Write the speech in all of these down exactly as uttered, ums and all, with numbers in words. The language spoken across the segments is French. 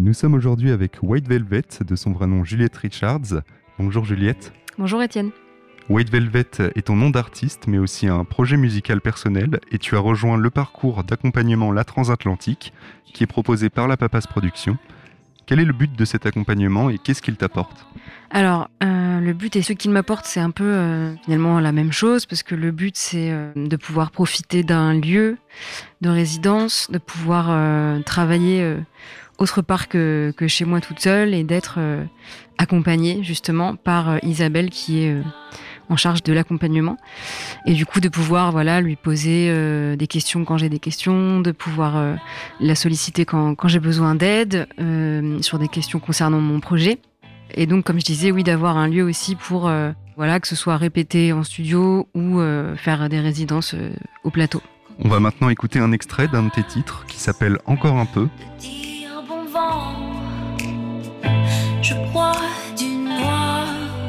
Nous sommes aujourd'hui avec White Velvet, de son vrai nom Juliette Richards. Bonjour Juliette. Bonjour Étienne. White Velvet est ton nom d'artiste, mais aussi un projet musical personnel, et tu as rejoint le parcours d'accompagnement La Transatlantique, qui est proposé par la Papace Productions. Quel est le but de cet accompagnement et qu'est-ce qu'il t'apporte ? Alors, euh, le but et ce qu'il m'apporte, c'est un peu euh, finalement la même chose, parce que le but, c'est euh, de pouvoir profiter d'un lieu de résidence, de pouvoir euh, travailler euh, autre part que, que chez moi toute seule et d'être euh, accompagnée justement par euh, Isabelle qui est euh, en charge de l'accompagnement. Et du coup, de pouvoir voilà, lui poser euh, des questions quand j'ai des questions, de pouvoir euh, la solliciter quand, quand j'ai besoin d'aide euh, sur des questions concernant mon projet. Et donc, comme je disais, oui, d'avoir un lieu aussi pour euh, voilà, que ce soit répété en studio ou euh, faire des résidences euh, au plateau. On va maintenant écouter un extrait d'un de tes titres qui s'appelle Encore un peu. Dire bon vent, je crois du noir,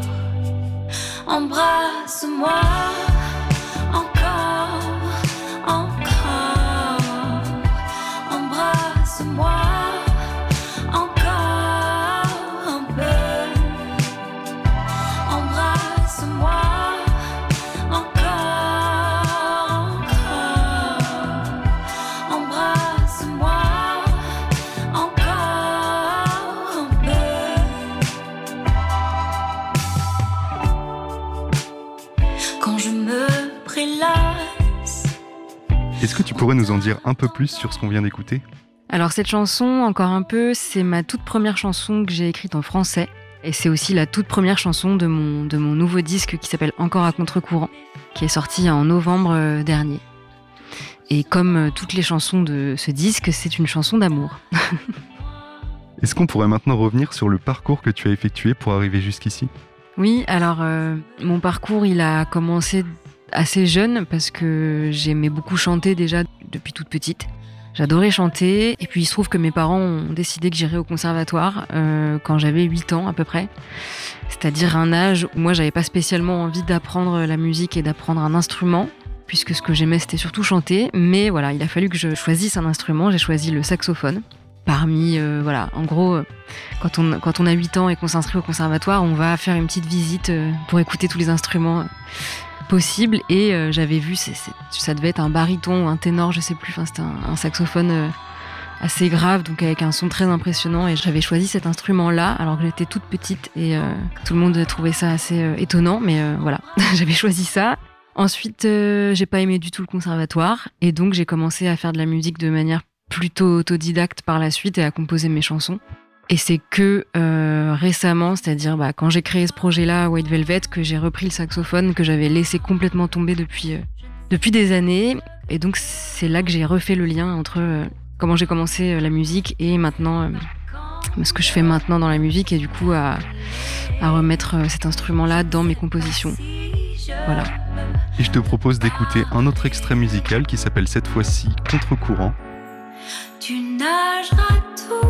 embrasse-moi encore, encore, embrasse-moi. Est-ce que tu pourrais nous en dire un peu plus sur ce qu'on vient d'écouter ? Alors cette chanson, encore un peu, c'est ma toute première chanson que j'ai écrite en français. Et c'est aussi la toute première chanson de mon, de mon nouveau disque qui s'appelle Encore à contre-courant, qui est sorti en novembre dernier. Et comme toutes les chansons de ce disque, c'est une chanson d'amour. Est-ce qu'on pourrait maintenant revenir sur le parcours que tu as effectué pour arriver jusqu'ici ? Oui, alors euh, mon parcours, il a commencé assez jeune parce que j'aimais beaucoup chanter déjà depuis toute petite. J'adorais chanter et puis il se trouve que mes parents ont décidé que j'irais au conservatoire euh, quand j'avais huit ans à peu près. C'est-à-dire un âge où moi j'avais pas spécialement envie d'apprendre la musique et d'apprendre un instrument puisque ce que j'aimais c'était surtout chanter. Mais voilà, il a fallu que je choisisse un instrument. J'ai choisi le saxophone. Parmi, euh, voilà, en gros, quand on, quand on a huit ans et qu'on s'inscrit au conservatoire, on va faire une petite visite euh, pour écouter tous les instruments possible et euh, j'avais vu c'est, c'est, ça devait être un baryton ou un ténor, je sais plus, enfin c'était un, un saxophone euh, assez grave, donc avec un son très impressionnant, et j'avais choisi cet instrument là alors que j'étais toute petite et euh, tout le monde trouvait ça assez euh, étonnant, mais euh, voilà j'avais choisi ça. Ensuite euh, j'ai pas aimé du tout le conservatoire et donc j'ai commencé à faire de la musique de manière plutôt autodidacte par la suite et à composer mes chansons. Et c'est que euh, récemment, c'est-à-dire bah, quand j'ai créé ce projet-là, White Velvet, que j'ai repris le saxophone, que j'avais laissé complètement tomber depuis, euh, depuis des années. Et donc c'est là que j'ai refait le lien entre euh, comment j'ai commencé euh, la musique et maintenant euh, ce que je fais maintenant dans la musique, et du coup à, à remettre euh, cet instrument-là dans mes compositions. Voilà. Et je te propose d'écouter un autre extrait musical qui s'appelle cette fois-ci Contre-courant. Tu nageras tout.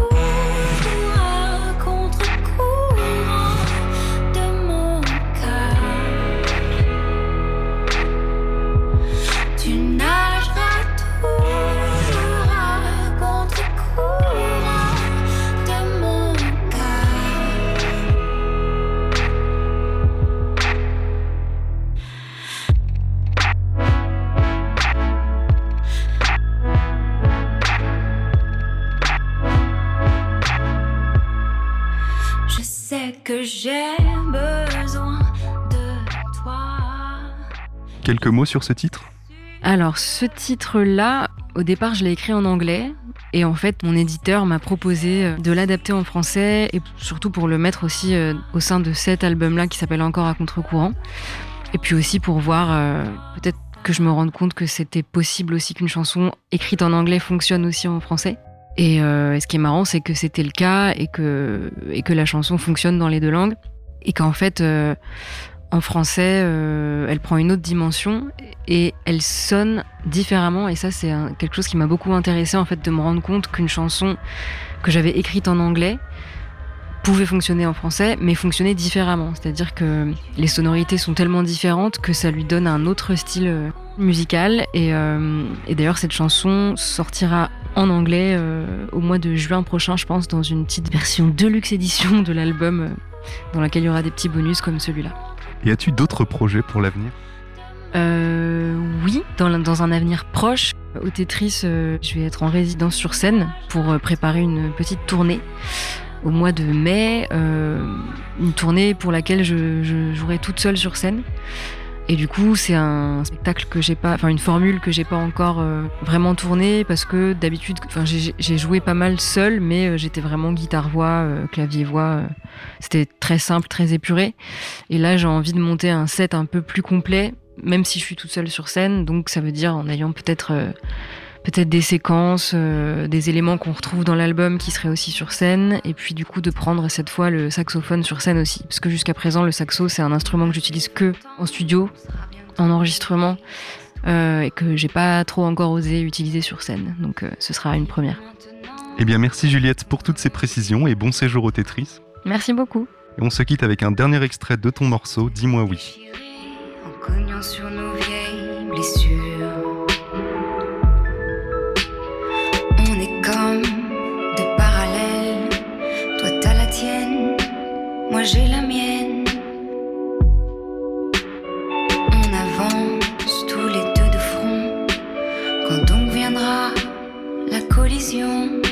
Que j'ai besoin de toi. Quelques mots sur ce titre ? Alors, ce titre-là, au départ, je l'ai écrit en anglais. Et en fait, mon éditeur m'a proposé de l'adapter en français et surtout pour le mettre aussi euh, au sein de cet album-là qui s'appelle Encore à contre-courant. Et puis aussi pour voir, euh, peut-être que je me rende compte que c'était possible aussi qu'une chanson écrite en anglais fonctionne aussi en français. Et euh, ce qui est marrant, c'est que c'était le cas et que, et que la chanson fonctionne dans les deux langues. Et qu'en fait, euh, en français, euh, elle prend une autre dimension et elle sonne différemment. Et ça, c'est un, quelque chose qui m'a beaucoup intéressée, en fait, de me rendre compte qu'une chanson que j'avais écrite en anglais pouvait fonctionner en français, mais fonctionnait différemment. C'est-à-dire que les sonorités sont tellement différentes que ça lui donne un autre style musical. Et, euh, et d'ailleurs, cette chanson sortira en anglais euh, au mois de juin prochain, je pense, dans une petite version deluxe édition de l'album euh, dans laquelle il y aura des petits bonus comme celui-là. Et as-tu d'autres projets pour l'avenir ? Euh, oui, dans, dans un avenir proche, au Tetris, euh, je vais être en résidence sur scène pour euh, préparer une petite tournée au mois de mai, euh, une tournée pour laquelle je, je jouerai toute seule sur scène. Et du coup, c'est un spectacle que j'ai pas, enfin une formule que j'ai pas encore euh, vraiment tournée parce que d'habitude, enfin j'ai, j'ai joué pas mal seule, mais euh, j'étais vraiment guitare-voix, euh, clavier-voix. Euh, c'était très simple, très épuré. Et là, j'ai envie de monter un set un peu plus complet, même si je suis toute seule sur scène. Donc, ça veut dire en ayant peut-être euh, peut-être des séquences, euh, des éléments qu'on retrouve dans l'album qui seraient aussi sur scène, et puis du coup de prendre cette fois le saxophone sur scène aussi, parce que jusqu'à présent le saxo c'est un instrument que j'utilise que en studio, en enregistrement, euh, et que j'ai pas trop encore osé utiliser sur scène, donc euh, ce sera une première. Eh bien merci Juliette pour toutes ces précisions et bon séjour au Tetris. Merci beaucoup. Et on se quitte avec un dernier extrait de ton morceau, Dis-moi oui. En cognant sur nos vieilles blessures, comme deux parallèles, toi t'as la tienne, moi j'ai la mienne. On avance tous les deux de front, quand donc viendra la collision.